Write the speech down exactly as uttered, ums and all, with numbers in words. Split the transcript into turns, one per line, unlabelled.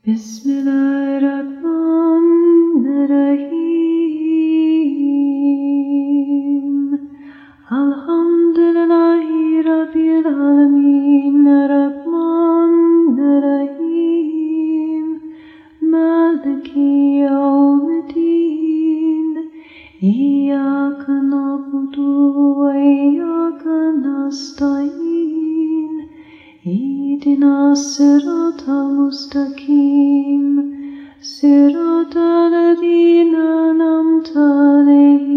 Bismillahirrahmanirrahim. Alhamdulillahi Rabbil Alameen. Rahmanirrahim. Maliki Yawmiddin. Iyyaka na'budu wa iyyaka nasta'in. Ihdina as-siratal mustaqim. صراط الذين أنعمت عليهم